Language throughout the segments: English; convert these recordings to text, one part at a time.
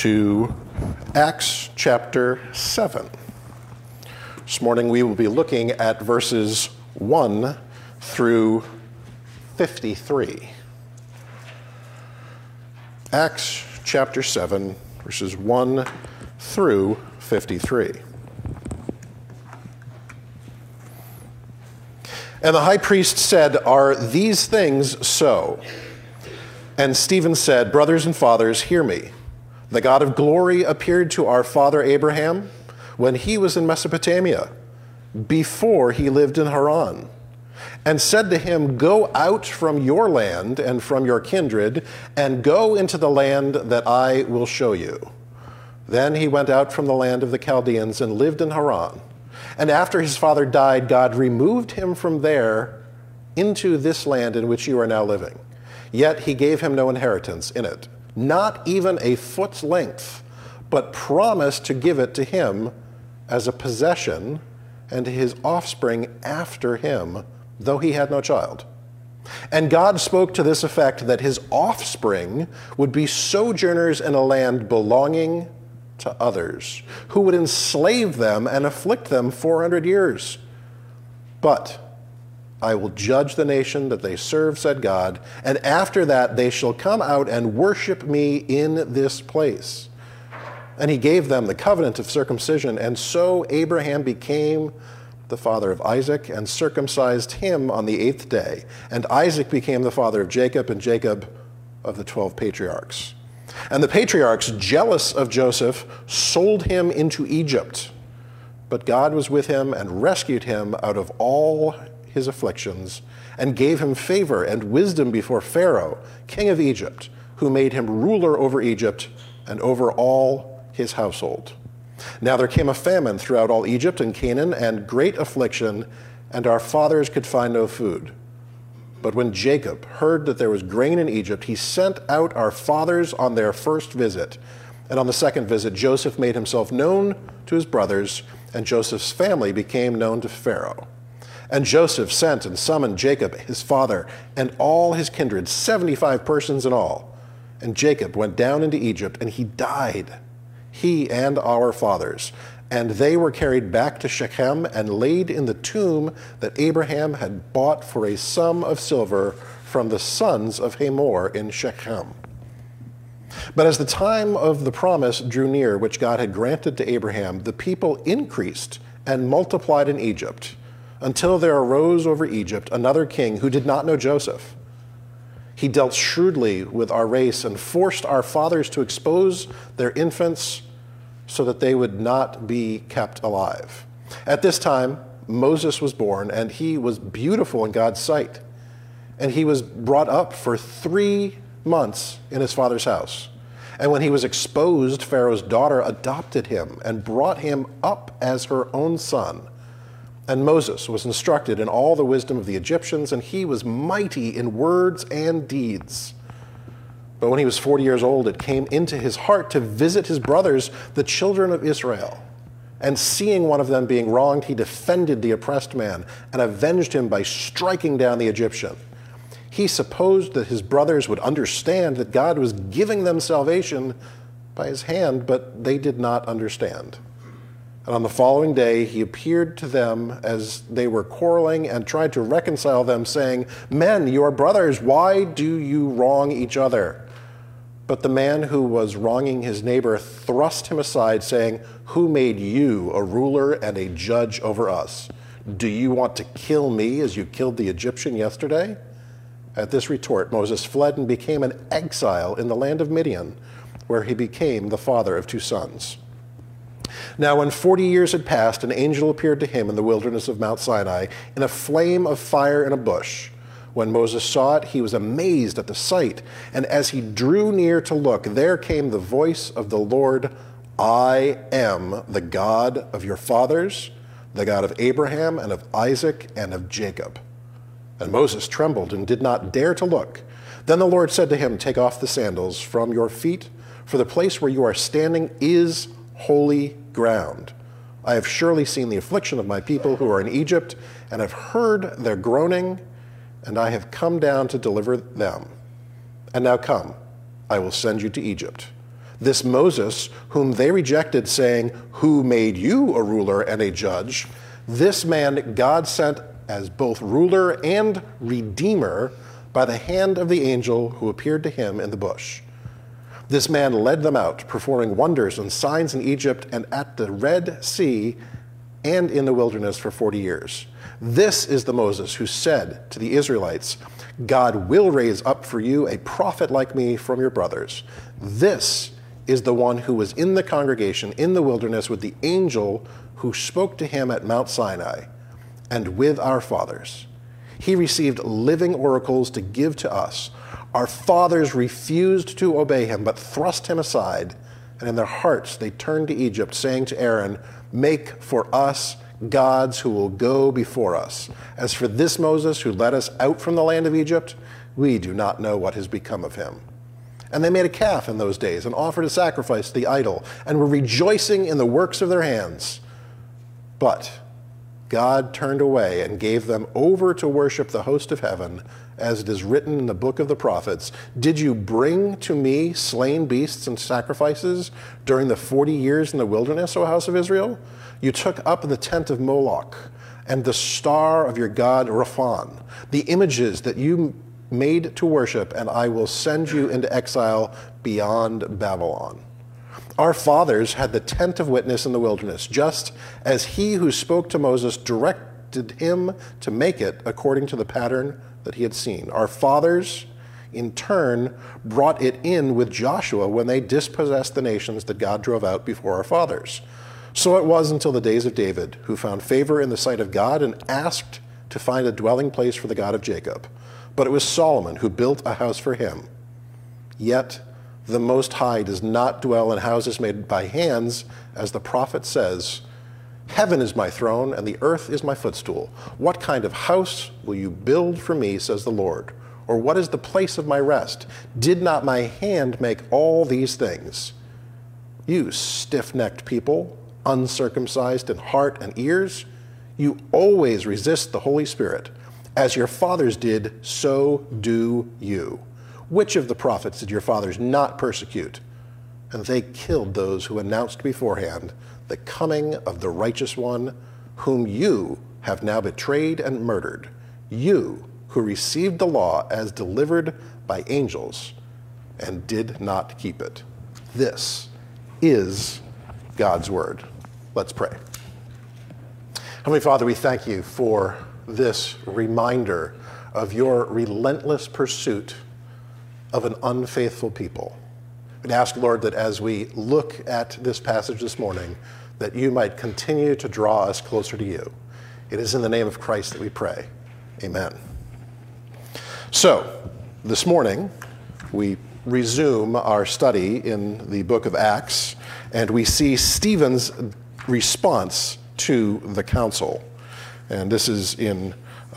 to Acts chapter 7. This morning we will be looking at verses 1 through 53. Acts chapter 7, verses 1 through 53. And the high priest said, "Are these things so?" And Stephen said, "Brothers and fathers, hear me. The God of glory appeared to our father Abraham when he was in Mesopotamia, before he lived in Haran, and said to him, 'Go out from your land and from your kindred, and go into the land that I will show you.' Then he went out from the land of the Chaldeans and lived in Haran. And after his father died, God removed him from there into this land in which you are now living. Yet he gave him no inheritance in it, not even a foot's length, but promised to give it to him as a possession and to his offspring after him, though he had no child. And God spoke to this effect, that his offspring would be sojourners in a land belonging to others, who would enslave them and afflict them 400 years. But I will judge the nation that they serve, said God, and after that they shall come out and worship me in this place. And he gave them the covenant of circumcision, and so Abraham became the father of Isaac, and circumcised him on the 8th day. And Isaac became the father of Jacob, and Jacob of the 12 patriarchs. And the patriarchs, jealous of Joseph, sold him into Egypt. But God was with him and rescued him out of all his afflictions, and gave him favor and wisdom before Pharaoh, king of Egypt, who made him ruler over Egypt and over all his household. Now there came a famine throughout all Egypt and Canaan, and great affliction, and our fathers could find no food. But when Jacob heard that there was grain in Egypt, he sent out our fathers on their first visit. And on the second visit, Joseph made himself known to his brothers, and Joseph's family became known to Pharaoh. And Joseph sent and summoned Jacob, his father, and all his kindred, 75 persons in all. And Jacob went down into Egypt, and he died, he and our fathers. And they were carried back to Shechem and laid in the tomb that Abraham had bought for a sum of silver from the sons of Hamor in Shechem. But as the time of the promise drew near, which God had granted to Abraham, the people increased and multiplied in Egypt, until there arose over Egypt another king who did not know Joseph. He dealt shrewdly with our race and forced our fathers to expose their infants so that they would not be kept alive. At this time, Moses was born, and he was beautiful in God's sight. And he was brought up for 3 months in his father's house. And when he was exposed, Pharaoh's daughter adopted him and brought him up as her own son. And Moses was instructed in all the wisdom of the Egyptians, and he was mighty in words and deeds. But when he was 40 years old, it came into his heart to visit his brothers, the children of Israel. And seeing one of them being wronged, he defended the oppressed man and avenged him by striking down the Egyptian. He supposed that his brothers would understand that God was giving them salvation by his hand, but they did not understand. And on the following day, he appeared to them as they were quarreling and tried to reconcile them, saying, "Men, you are brothers. Why do you wrong each other?" But the man who was wronging his neighbor thrust him aside, saying, "Who made you a ruler and a judge over us? Do you want to kill me as you killed the Egyptian yesterday?" At this retort, Moses fled and became an exile in the land of Midian, where he became the father of 2 sons. Now when 40 years had passed, an angel appeared to him in the wilderness of Mount Sinai in a flame of fire in a bush. When Moses saw it, he was amazed at the sight, and as he drew near to look, there came the voice of the Lord, "I am the God of your fathers, the God of Abraham and of Isaac and of Jacob." And Moses trembled and did not dare to look. Then the Lord said to him, "Take off the sandals from your feet, for the place where you are standing is holy ground. I have surely seen the affliction of my people who are in Egypt, and have heard their groaning, and I have come down to deliver them. And now come, I will send you to Egypt." This Moses, whom they rejected, saying, "Who made you a ruler and a judge?" This man God sent as both ruler and redeemer by the hand of the angel who appeared to him in the bush. This man led them out, performing wonders and signs in Egypt and at the Red Sea and in the wilderness for 40 years. This is the Moses who said to the Israelites, "God will raise up for you a prophet like me from your brothers." This is the one who was in the congregation in the wilderness with the angel who spoke to him at Mount Sinai and with our fathers. He received living oracles to give to us. Our fathers refused to obey him, but thrust him aside, and in their hearts they turned to Egypt, saying to Aaron, "Make for us gods who will go before us. As for this Moses who led us out from the land of Egypt, we do not know what has become of him." And they made a calf in those days and offered a sacrifice to the idol and were rejoicing in the works of their hands. But God turned away and gave them over to worship the host of heaven, as it is written in the book of the prophets, "Did you bring to me slain beasts and sacrifices during the 40 years in the wilderness, O house of Israel? You took up the tent of Moloch and the star of your god Rephan, the images that you made to worship, and I will send you into exile beyond Babylon." Our fathers had the tent of witness in the wilderness, just as he who spoke to Moses directed him to make it according to the pattern that he had seen. Our fathers, in turn, brought it in with Joshua when they dispossessed the nations that God drove out before our fathers. So it was until the days of David, who found favor in the sight of God and asked to find a dwelling place for the God of Jacob. But it was Solomon who built a house for him. Yet the Most High does not dwell in houses made by hands, as the prophet says, "Heaven is my throne, and the earth is my footstool. What kind of house will you build for me, says the Lord? Or what is the place of my rest? Did not my hand make all these things? You stiff-necked people, uncircumcised in heart and ears, you always resist the Holy Spirit. As your fathers did, so do you. Which of the prophets did your fathers not persecute? And they killed those who announced beforehand the coming of the righteous one, whom you have now betrayed and murdered, you who received the law as delivered by angels and did not keep it." This is God's word. Let's pray. Heavenly Father, we thank you for this reminder of your relentless pursuit of an unfaithful people. And ask, Lord, that as we look at this passage this morning, that you might continue to draw us closer to you. It is in the name of Christ that we pray. Amen. So, this morning, we resume our study in the book of Acts, and we see Stephen's response to the council. And this is in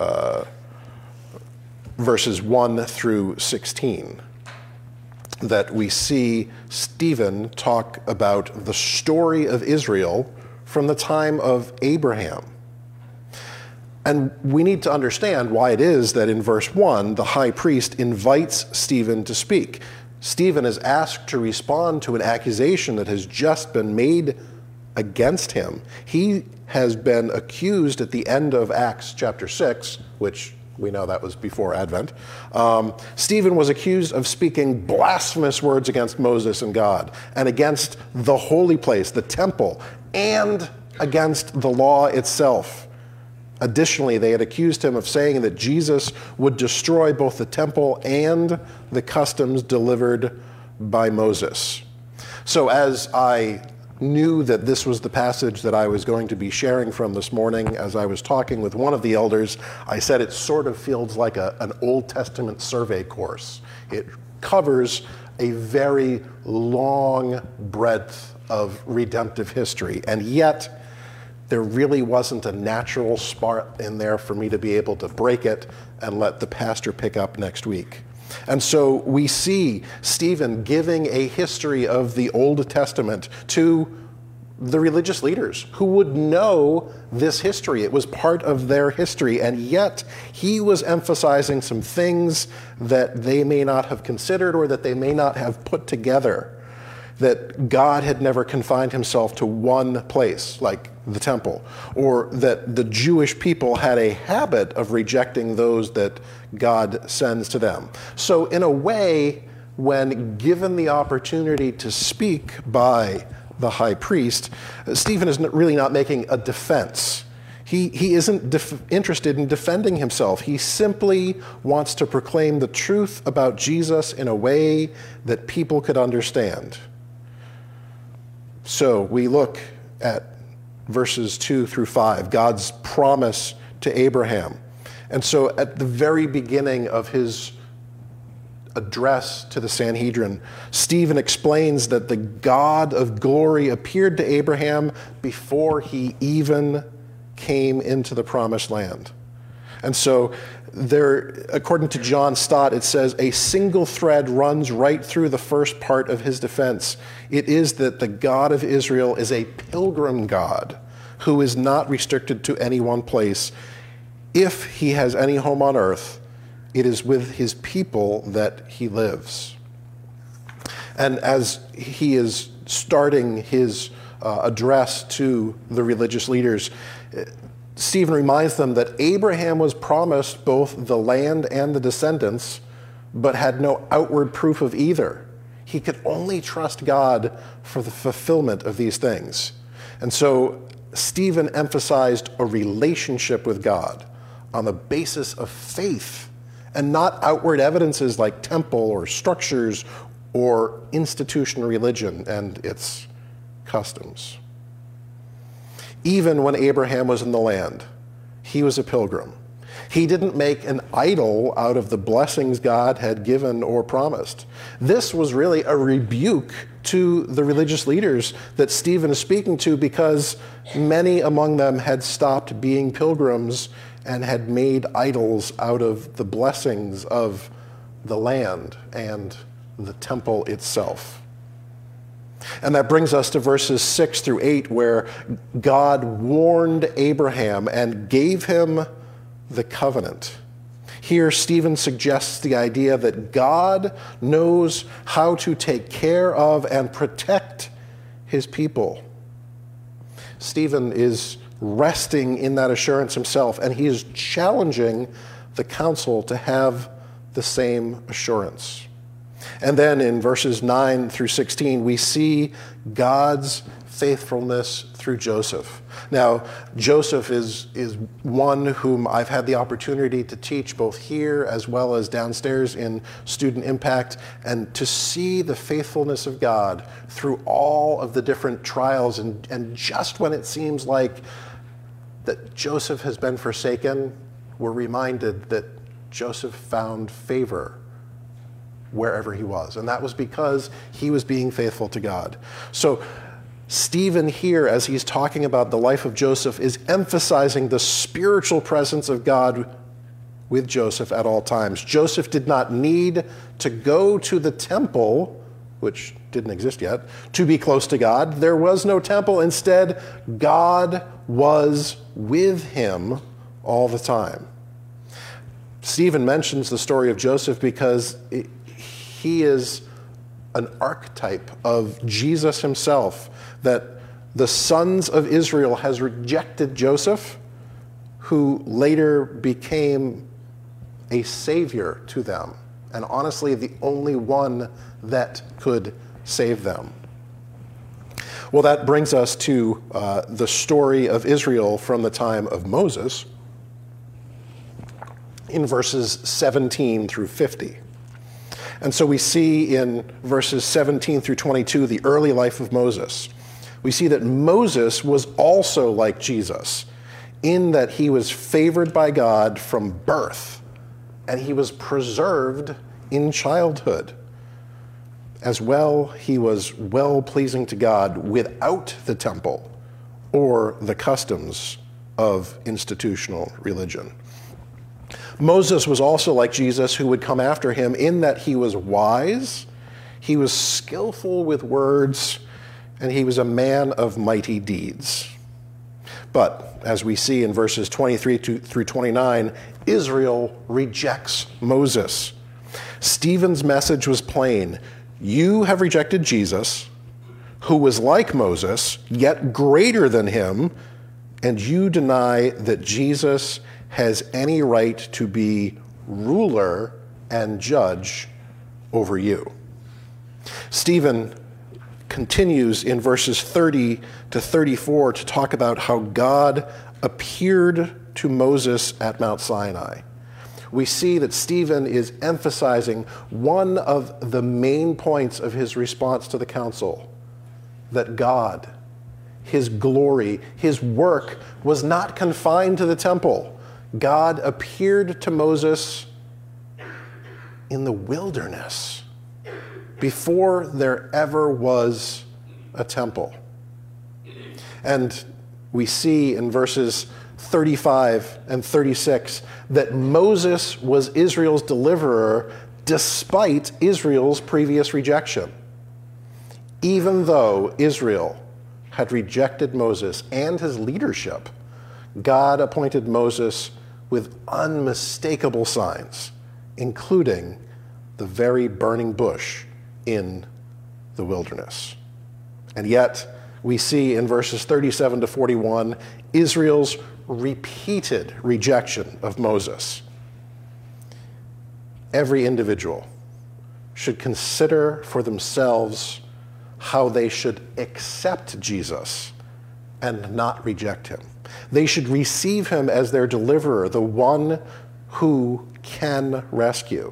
verses 1 through 16, that we see Stephen talk about the story of Israel from the time of Abraham. And we need to understand why it is that in verse 1, the high priest invites Stephen to speak. Stephen is asked to respond to an accusation that has just been made against him. He has been accused at the end of Acts chapter 6, which we know that was before Advent. Stephen was accused of speaking blasphemous words against Moses and God, and against the holy place, the temple, and against the law itself. Additionally, they had accused him of saying that Jesus would destroy both the temple and the customs delivered by Moses. So as I knew that this was the passage that I was going to be sharing from this morning, as I was talking with one of the elders, I said it sort of feels like an Old Testament survey course. It covers a very long breadth of redemptive history, and yet there really wasn't a natural spark in there for me to be able to break it and let the pastor pick up next week. And so we see Stephen giving a history of the Old Testament to the religious leaders who would know this history. It was part of their history, and yet he was emphasizing some things that they may not have considered or that they may not have put together. that God had never confined himself to one place, like the temple, or that the Jewish people had a habit of rejecting those that God sends to them. So in a way, when given the opportunity to speak by the high priest, Stephen is really not making a defense. He isn't interested in defending himself. He simply wants to proclaim the truth about Jesus in a way that people could understand. So we look at verses 2 through 5, God's promise to Abraham. And so at the very beginning of his address to the Sanhedrin, Stephen explains that the God of glory appeared to Abraham before he even came into the promised land. And so there, according to John Stott, it says, a single thread runs right through the first part of his defense. It is that the God of Israel is a pilgrim God who is not restricted to any one place. If he has any home on earth, it is with his people that he lives. And as he is starting his address to the religious leaders, Stephen reminds them that Abraham was promised both the land and the descendants, but had no outward proof of either. He could only trust God for the fulfillment of these things. And so Stephen emphasized a relationship with God on the basis of faith and not outward evidences like temple or structures or institutional religion and its customs. Even when Abraham was in the land, he was a pilgrim. He didn't make an idol out of the blessings God had given or promised. This was really a rebuke to the religious leaders that Stephen is speaking to, because many among them had stopped being pilgrims and had made idols out of the blessings of the land and the temple itself. And that brings us to verses 6 through 8, where God warned Abraham and gave him the covenant. Here, Stephen suggests the idea that God knows how to take care of and protect his people. Stephen is resting in that assurance himself, and he is challenging the council to have the same assurance. And then in verses 9 through 16, we see God's faithfulness through Joseph. Now, Joseph is one whom I've had the opportunity to teach both here as well as downstairs in Student Impact, and to see the faithfulness of God through all of the different trials. And just when it seems like that Joseph has been forsaken, we're reminded that Joseph found favor wherever he was. And that was because he was being faithful to God. So Stephen here, as he's talking about the life of Joseph, is emphasizing the spiritual presence of God with Joseph at all times. Joseph did not need to go to the temple, which didn't exist yet, to be close to God. There was no temple. Instead, God was with him all the time. Stephen mentions the story of Joseph because he is an archetype of Jesus himself, that the sons of Israel has rejected Joseph, who later became a savior to them, and honestly the only one that could save them. Well, that brings us to the story of Israel from the time of Moses in verses 17 through 50. And so we see in verses 17 through 22 the early life of Moses. We see that Moses was also like Jesus in that he was favored by God from birth, and he was preserved in childhood. As well, he was well-pleasing to God without the temple or the customs of institutional religion. Moses was also like Jesus, who would come after him, in that he was wise, he was skillful with words, and he was a man of mighty deeds. But as we see in verses 23 through 29, Israel rejects Moses. Stephen's message was plain. You have rejected Jesus, who was like Moses, yet greater than him, and you deny that Jesus has any right to be ruler and judge over you. Stephen continues in verses 30 to 34 to talk about how God appeared to Moses at Mount Sinai. We see that Stephen is emphasizing one of the main points of his response to the council, that God, his glory, his work was not confined to the temple. God appeared to Moses in the wilderness before there ever was a temple. And we see in verses 35 and 36 that Moses was Israel's deliverer despite Israel's previous rejection. Even though Israel had rejected Moses and his leadership, God appointed Moses with unmistakable signs, including the very burning bush in the wilderness. And yet, we see in verses 37 to 41 Israel's repeated rejection of Moses. Every individual should consider for themselves how they should accept Jesus and not reject him. They should receive him as their deliverer, the one who can rescue.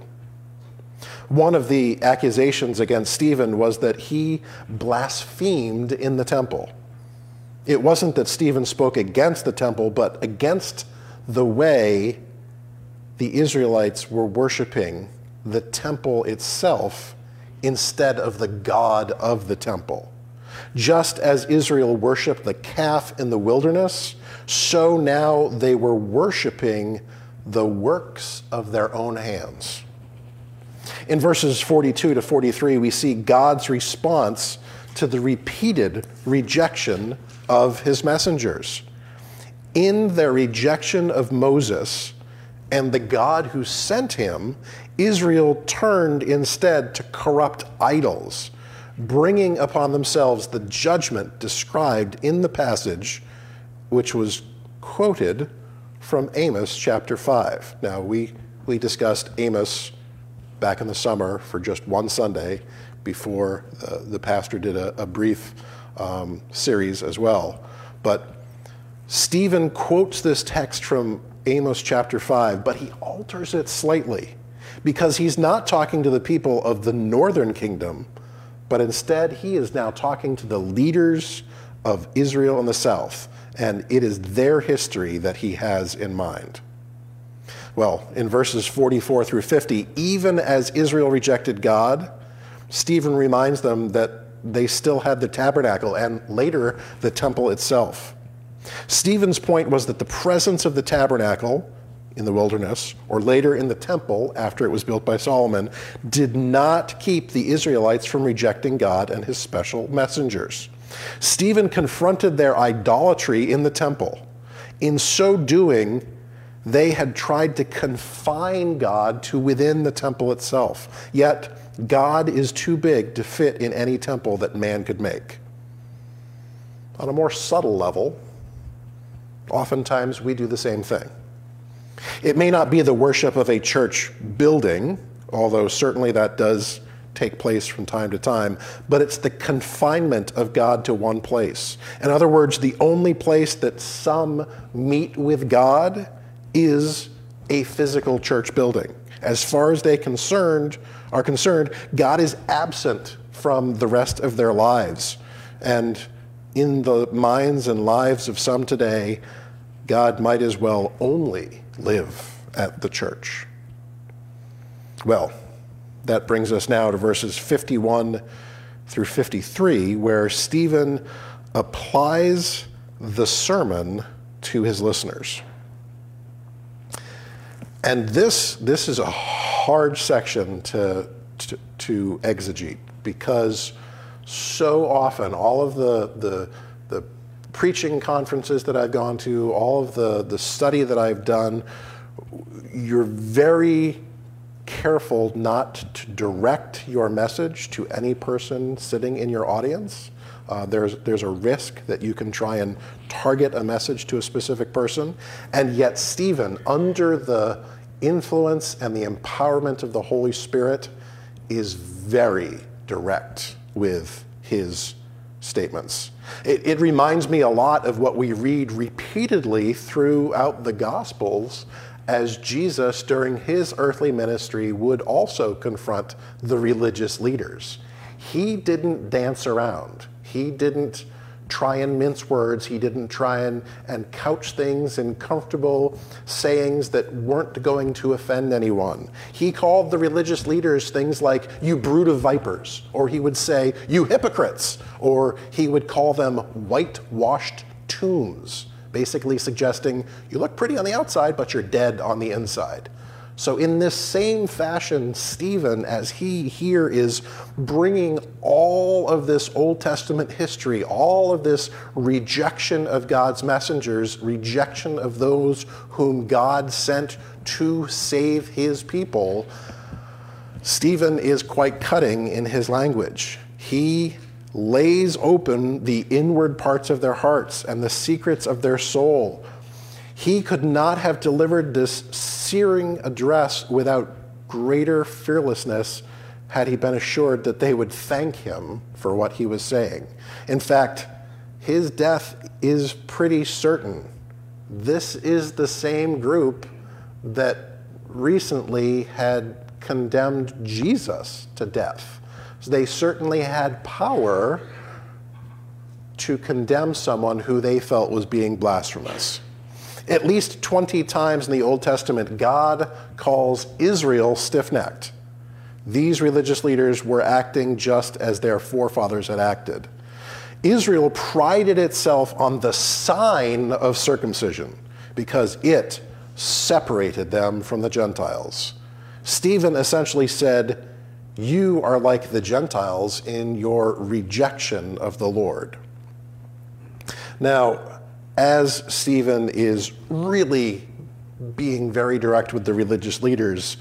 One of the accusations against Stephen was that he blasphemed in the temple. It wasn't that Stephen spoke against the temple, but against the way the Israelites were worshiping the temple itself instead of the God of the temple. Just as Israel worshiped the calf in the wilderness, so now they were worshiping the works of their own hands. In verses 42 to 43, we see God's response to the repeated rejection of his messengers. In their rejection of Moses and the God who sent him, Israel turned instead to corrupt idols, bringing upon themselves the judgment described in the passage, which was quoted from Amos chapter 5. Now, we discussed Amos back in the summer for just one Sunday before the pastor did a brief series as well. But Stephen quotes this text from Amos chapter 5, but he alters it slightly because he's not talking to the people of the northern kingdom, but instead he is now talking to the leaders of Israel in the south, and it is their history that he has in mind. Well, in verses 44 through 50, even as Israel rejected God, Stephen reminds them that they still had the tabernacle and later the temple itself. Stephen's point was that the presence of the tabernacle in the wilderness, or later in the temple after it was built by Solomon, did not keep the Israelites from rejecting God and his special messengers. Stephen confronted their idolatry in the temple. In so doing, they had tried to confine God to within the temple itself. Yet, God is too big to fit in any temple that man could make. On a more subtle level, oftentimes we do the same thing. It may not be the worship of a church building, although certainly that does take place from time to time, but it's the confinement of God to one place. In other words, the only place that some meet with God is a physical church building. As far as they are concerned, God is absent from the rest of their lives. And in the minds and lives of some today, God might as well only live at the church. Well, that brings us now to verses 51 through 53, where Stephen applies the sermon to his listeners. And this is a hard section to exegete, because so often all of the preaching conferences that I've gone to, all of the study that I've done, you're very careful not to direct your message to any person sitting in your audience, There's a risk that you can try and target a message to a specific person. And yet Stephen, under the influence and the empowerment of the Holy Spirit, is very direct with his statements. It reminds me a lot of what we read repeatedly throughout the Gospels, as Jesus, during his earthly ministry, would also confront the religious leaders. He didn't dance around. He didn't try and mince words. He didn't try and couch things in comfortable sayings that weren't going to offend anyone. He called the religious leaders things like, "You brood of vipers," or he would say, "You hypocrites," or he would call them whitewashed tombs, basically suggesting, you look pretty on the outside, but you're dead on the inside. So in this same fashion, Stephen, as he here is bringing all of this Old Testament history, all of this rejection of God's messengers, rejection of those whom God sent to save his people, Stephen is quite cutting in his language. He lays open the inward parts of their hearts and the secrets of their soul. He could not have delivered this searing address without greater fearlessness had he been assured that they would thank him for what he was saying. In fact, his death is pretty certain. This is the same group that recently had condemned Jesus to death. So they certainly had power to condemn someone who they felt was being blasphemous. At least 20 times in the Old Testament, God calls Israel stiff-necked. These religious leaders were acting just as their forefathers had acted. Israel prided itself on the sign of circumcision because it separated them from the Gentiles. Stephen essentially said, "You are like the Gentiles in your rejection of the Lord." Now, as Stephen is really being very direct with the religious leaders,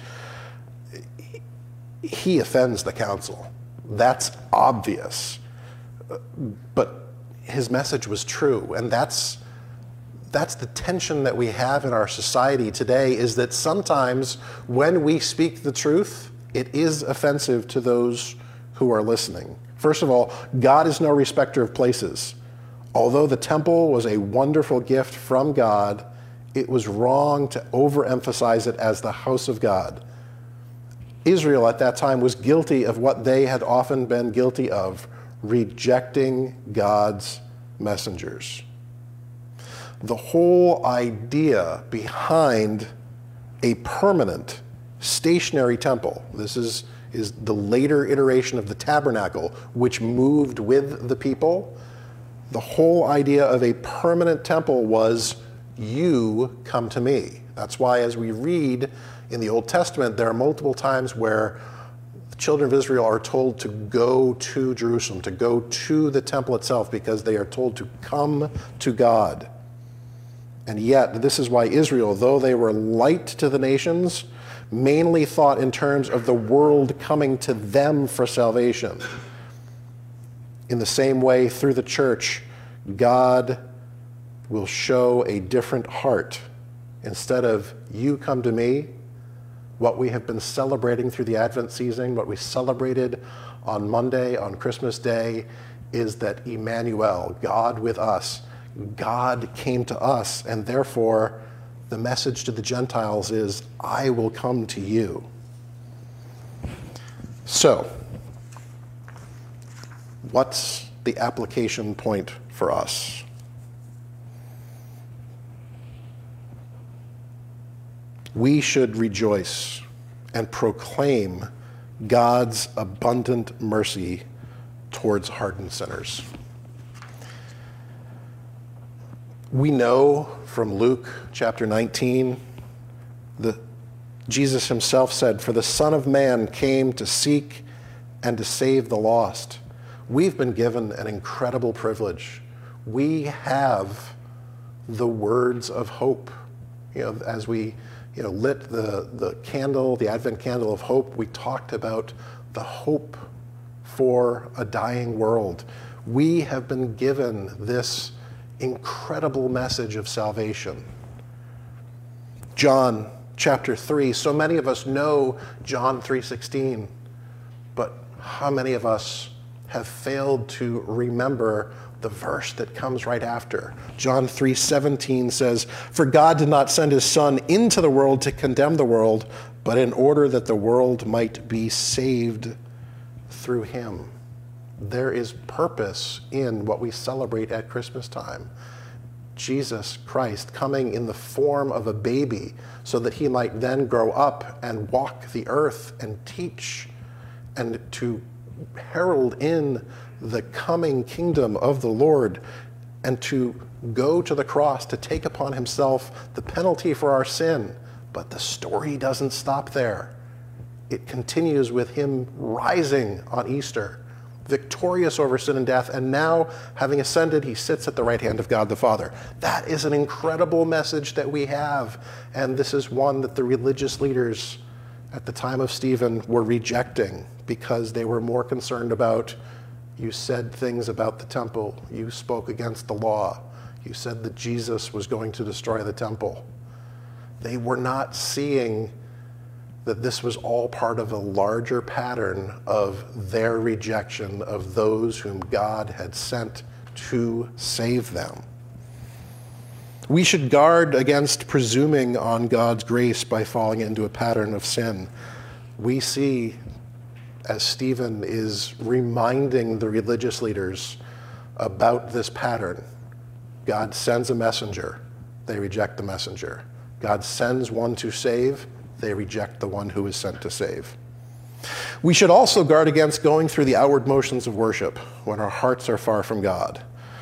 he offends the council. That's obvious. But his message was true, and that's the tension that we have in our society today, is that sometimes when we speak the truth, it is offensive to those who are listening. First of all, God is no respecter of places. Although the temple was a wonderful gift from God, it was wrong to overemphasize it as the house of God. Israel at that time was guilty of what they had often been guilty of, rejecting God's messengers. The whole idea behind a permanent, stationary temple, this is the later iteration of the tabernacle, which moved with the people. The whole idea of a permanent temple was, you come to me. That's why as we read in the Old Testament, there are multiple times where the children of Israel are told to go to Jerusalem, to go to the temple itself, because they are told to come to God. And yet, this is why Israel, though they were light to the nations, mainly thought in terms of the world coming to them for salvation. In the same way, through the church, God will show a different heart. Instead of, you come to me, what we have been celebrating through the Advent season, what we celebrated on Monday, on Christmas Day, is that Emmanuel, God with us, God came to us, and therefore the message to the Gentiles is, I will come to you. So, what's the application point for us? We should rejoice and proclaim God's abundant mercy towards hardened sinners. We know from Luke chapter 19 that Jesus himself said, "For the Son of Man came to seek and to save the lost." We've been given an incredible privilege. We have the words of hope. As we lit the candle, the Advent candle of hope, we talked about the hope for a dying world. We have been given this incredible message of salvation. John chapter 3, so many of us know John 3:16, but how many of us have failed to remember the verse that comes right after? John 3:17 says, "For God did not send his Son into the world to condemn the world, but in order that the world might be saved through him." There is purpose in what we celebrate at Christmas time. Jesus Christ coming in the form of a baby so that he might then grow up and walk the earth and teach and to herald in the coming kingdom of the Lord, and to go to the cross to take upon himself the penalty for our sin. But the story doesn't stop there. It continues with him rising on Easter, victorious over sin and death, and now, having ascended, he sits at the right hand of God the Father. That is an incredible message that we have, and this is one that the religious leaders at the time of Stephen were rejecting because they were more concerned about, you said things about the temple, you spoke against the law, you said that Jesus was going to destroy the temple. They were not seeing that this was all part of a larger pattern of their rejection of those whom God had sent to save them. We should guard against presuming on God's grace by falling into a pattern of sin. We see, as Stephen is reminding the religious leaders about this pattern, God sends a messenger, they reject the messenger. God sends one to save, they reject the one who is sent to save. We should also guard against going through the outward motions of worship when our hearts are far from God.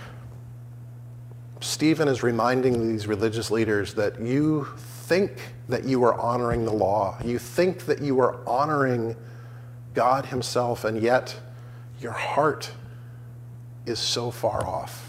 Stephen is reminding these religious leaders that you think that you are honoring the law. You think that you are honoring God himself, and yet your heart is so far off.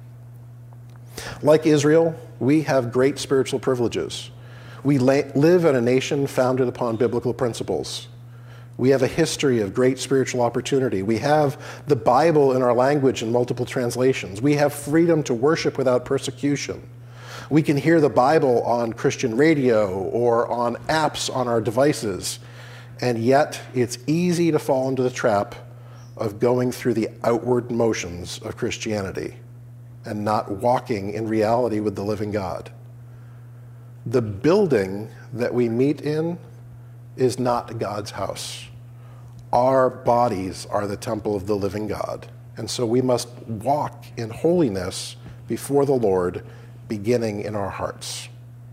Like Israel, we have great spiritual privileges. We live in a nation founded upon biblical principles. We have a history of great spiritual opportunity. We have the Bible in our language in multiple translations. We have freedom to worship without persecution. We can hear the Bible on Christian radio or on apps on our devices. And yet, it's easy to fall into the trap of going through the outward motions of Christianity and not walking in reality with the living God. The building that we meet in is not God's house. Our bodies are the temple of the living God. And so we must walk in holiness before the Lord, beginning in our hearts.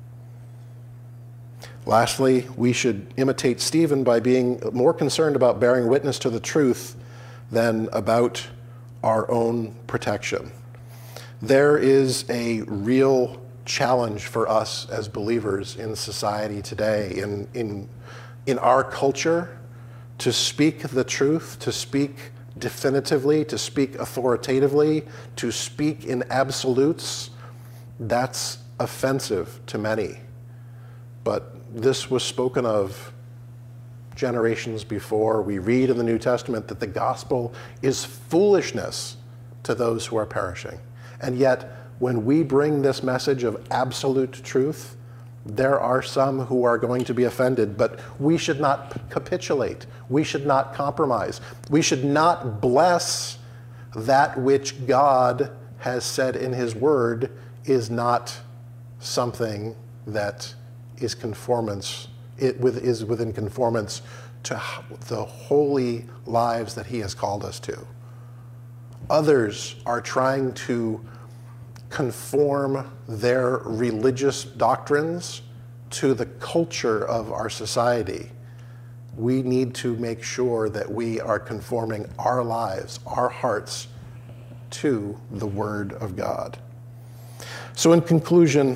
Lastly, we should imitate Stephen by being more concerned about bearing witness to the truth than about our own protection. There is a real challenge for us as believers in society today, in our culture, to speak the truth, to speak definitively, to speak authoritatively, to speak in absolutes. That's offensive to many. But this was spoken of generations before. We read in the New Testament that the gospel is foolishness to those who are perishing. And yet, when we bring this message of absolute truth, there are some who are going to be offended, but we should not capitulate. We should not compromise. We should not bless that which God has said in his word is not something that is within conformance to the holy lives that he has called us to. Others are trying to conform their religious doctrines to the culture of our society. We need to make sure that we are conforming our lives, our hearts, to the Word of God. So in conclusion,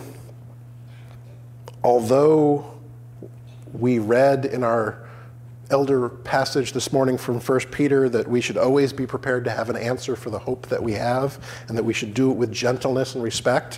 although we read in our elder passage this morning from 1 Peter that we should always be prepared to have an answer for the hope that we have, and that we should do it with gentleness and respect,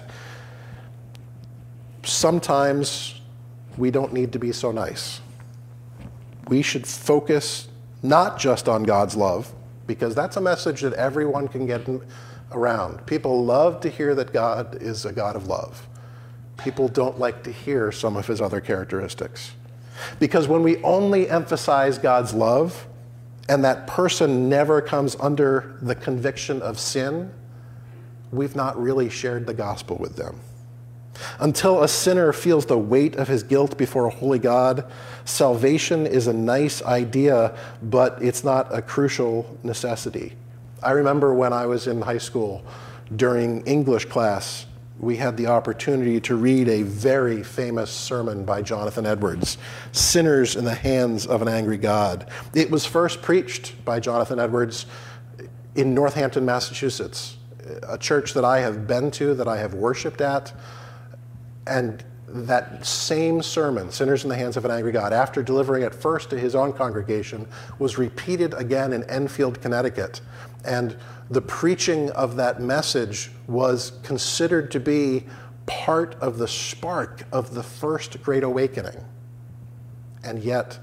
sometimes we don't need to be so nice. We should focus not just on God's love, because that's a message that everyone can get around. People love to hear that God is a God of love. People don't like to hear some of his other characteristics. Because when we only emphasize God's love, and that person never comes under the conviction of sin, we've not really shared the gospel with them. Until a sinner feels the weight of his guilt before a holy God, salvation is a nice idea, but it's not a crucial necessity. I remember when I was in high school, during English class, we had the opportunity to read a very famous sermon by Jonathan Edwards, Sinners in the Hands of an Angry God. It was first preached by Jonathan Edwards in Northampton, Massachusetts, a church that I have been to, that I have worshiped at. And that same sermon, Sinners in the Hands of an Angry God, after delivering it first to his own congregation, was repeated again in Enfield, Connecticut. And the preaching of that message was considered to be part of the spark of the First Great Awakening. And yet,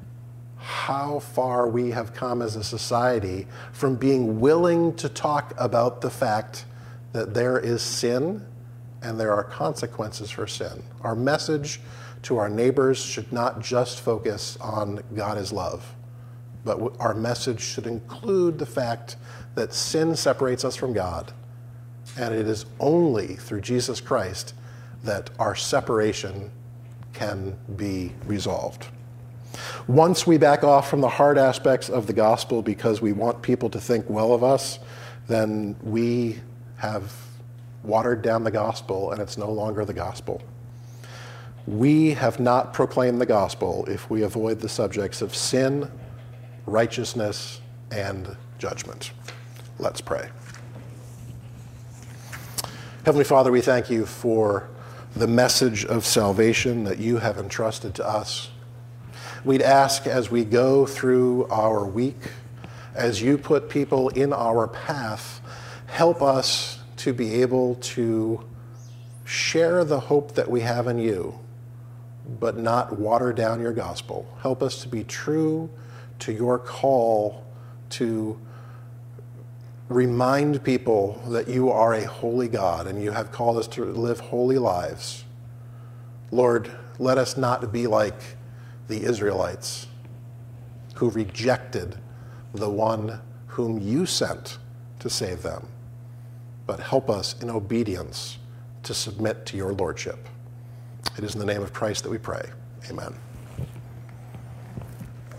how far we have come as a society from being willing to talk about the fact that there is sin and there are consequences for sin. Our message to our neighbors should not just focus on God is love, but our message should include the fact that sin separates us from God, and it is only through Jesus Christ that our separation can be resolved. Once we back off from the hard aspects of the gospel because we want people to think well of us, then we have watered down the gospel, and it's no longer the gospel. We have not proclaimed the gospel if we avoid the subjects of sin, righteousness, and judgment. Let's pray. Heavenly Father, we thank you for the message of salvation that you have entrusted to us. We'd ask as we go through our week, as you put people in our path, help us to be able to share the hope that we have in you, but not water down your gospel. Help us to be true to your call to remind people that you are a holy God and you have called us to live holy lives. Lord, let us not be like the Israelites who rejected the one whom you sent to save them, but help us in obedience to submit to your lordship. It is in the name of Christ that we pray. Amen.